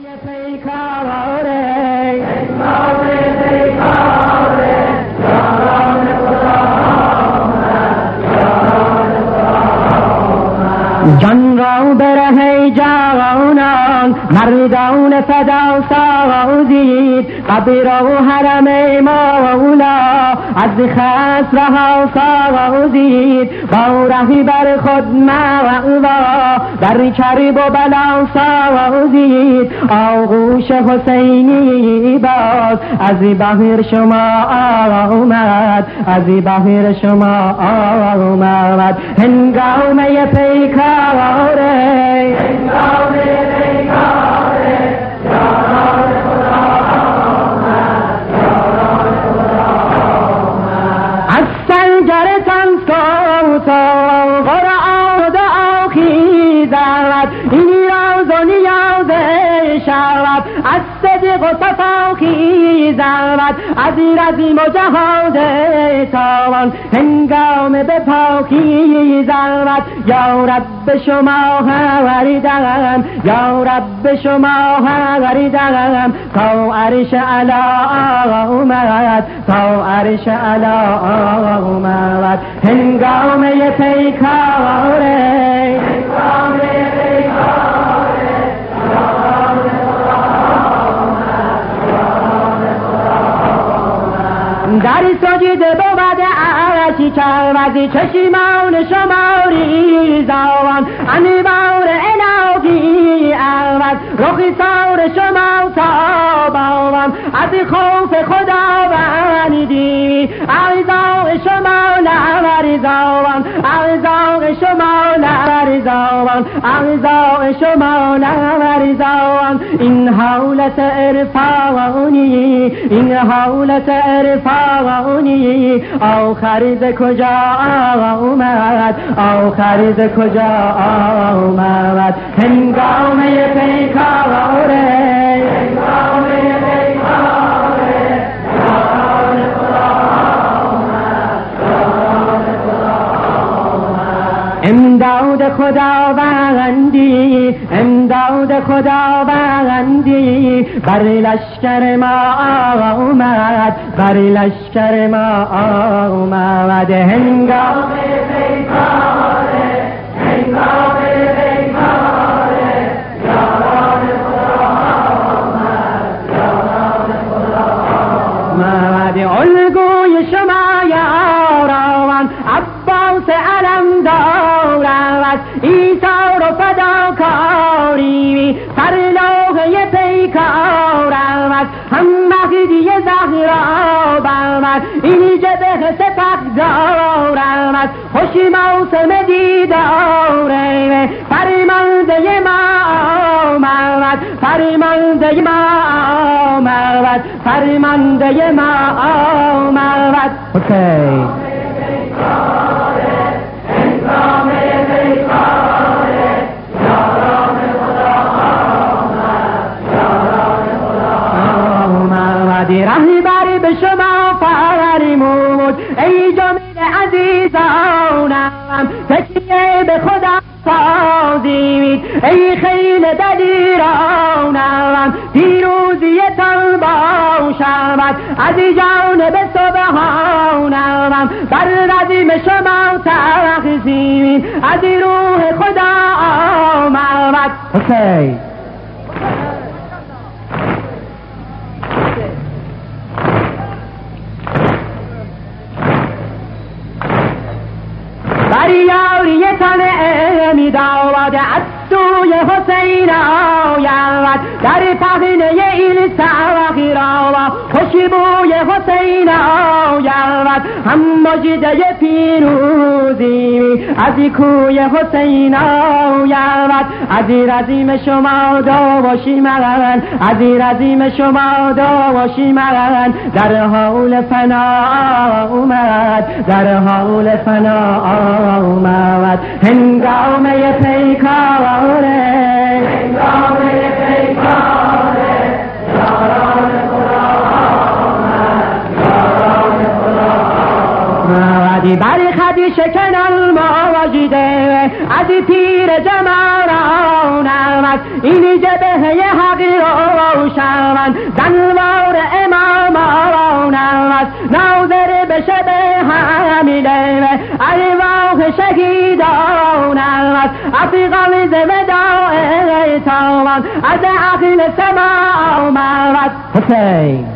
جان را برهی جوانان مردان فدا سازید قبر و حرم مولا از خسر ها سازید با رهی بر خود مأوا در کرب و بلا سازید آغوش حسینی باز از بحر شما آمد از بحر شما آمد هنگامه پیکاره هنگامه پیکاره یاران خدا آمد یاران خدا آمد از سنگرتان سوتا قرآن دعا خیزد این راز و نیاز شود از صدق و صفا خیزد از رزم و جهاد تاوان هنگام به پاکی زد یا رب شما وریدم یا رب شما وریدم تا عرش علا اومد تا عرش علا اومد هنگام پیکاره هنگام پیکاره در سجده بود عرشی چوزی چشمان شماری زوان انوار الهی اول رخی سار شما تابان از خوف خداوندی اعضاء شما لرزان اعضاء شما لرزان اعضاء شما لرزان این حالت عرفانی این حالت عرفانی آخر ز کجا آمد آخر ز کجا آمد هنگامه پیکاره هنگامه پیکاره یاران خدا آمد یاران خدا آمد امداد خداوندی امداد خداوندی بر لشکر ما آمد بر لشکر ما آمد هنگامه پیکاره هنگامه پیکاره یاران خدا آمد یاران خدا آمد الگوی شما یاران عباس علمدار ایثار و فداکاری سرلوحه پیکارم هم مهدی زهرا برمد این جبه سپهدارم خوشی موسم دیداره فرمانده ما آمد فرمانده ما آمد فرمانده ما آمد اوکی رهبری به شما فرمود ای جمیل عزیزانم تکیه به خدا سازید ای خیل دلیرانم پیروزیتان باشد از جانب سبحانم بر رزم شما تقسیم از روح خدا آمد اوکی یاریتان امیدآباد از سوی حسین آید در پهنه ایل سوخیرا خوشبوی حسین آید هم مجده پیروزی از کوی حسین آید از رزم شما داشی من از رزم شما داشی من در حال فنا آمد در حال فنا آمد هنگامه پیکاره هنگامه پیکاره یاران خدا آمد یاران خدا آمد بر خدی شکن المواجده از پیر جمالان آمد این جبهه حقیران شوند دنوار امامان است ناظر به شب حمیله ارواح شهیدان است افغان وداع تاوان از اهل سما آمد حسین